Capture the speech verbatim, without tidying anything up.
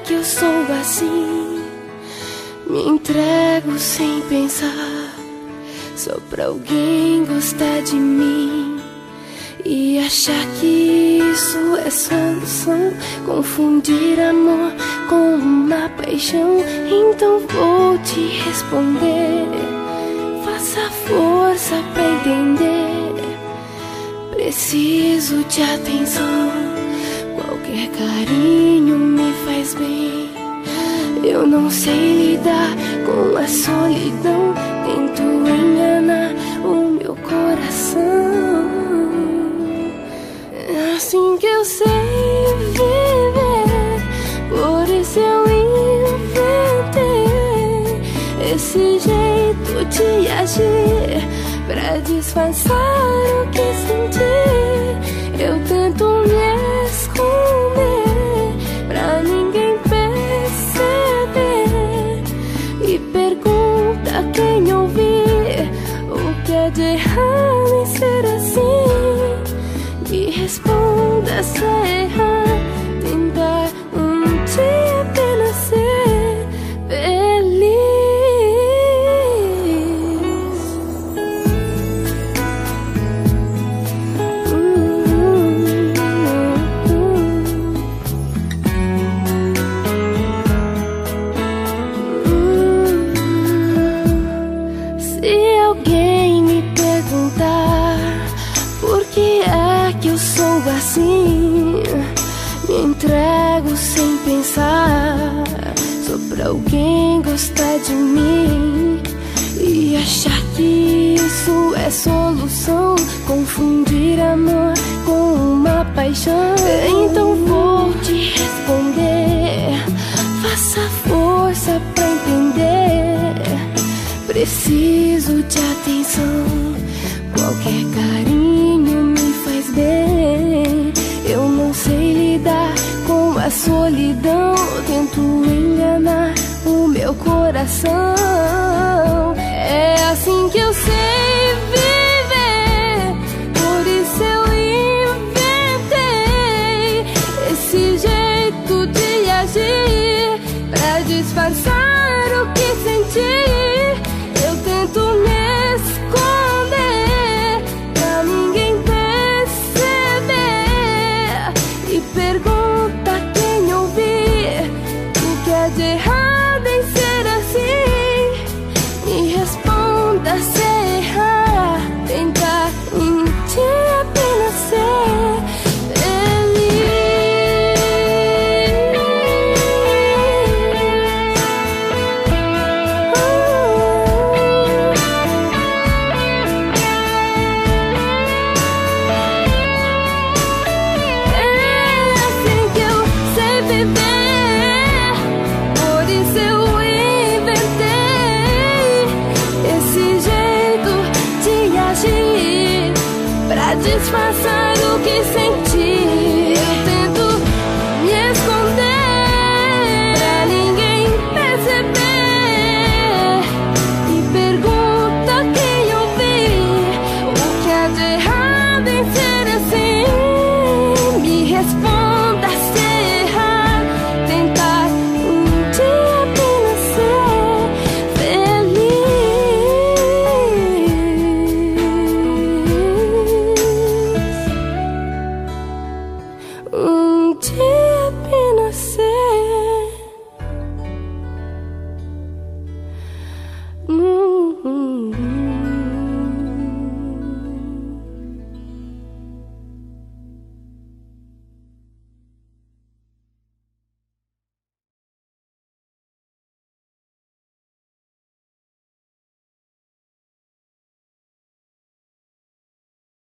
que eu sou assim? Me entrego sem pensar, só pra alguém gostar de mim e achar que isso é solução. Confundir amor com uma paixão. Então vou te responder, faça força pra entender. Preciso de atenção, qualquer carinho me faz bem. Eu não sei lidar com a solidão, tento enganar o meu coração. É assim que eu sei viver, por isso eu inventei esse jeito de agir pra disfarçar o que senti. Eu tento me esconder pra ninguém perceber, e pergunta a quem ouvir o que é de errado em ser assim. Me responda se é errar tentar um dia apenas ser feliz. Se alguém me perguntar por que é que eu sou assim, me entrego sem pensar, só pra alguém gostar de mim e achar que isso é solução. Confundir amor com uma paixão. Então vou te responder, faça força pra entender. Preciso de atenção, qualquer carinho me faz bem. Eu não sei lidar com a solidão, tento enganar o meu coração. É assim que eu sei viver, por isso eu inventei esse jeito de agir pra disfarçar o que senti. Eu tento me esconder pra ninguém perceber, e pergunta a quem ouvir o que é de errado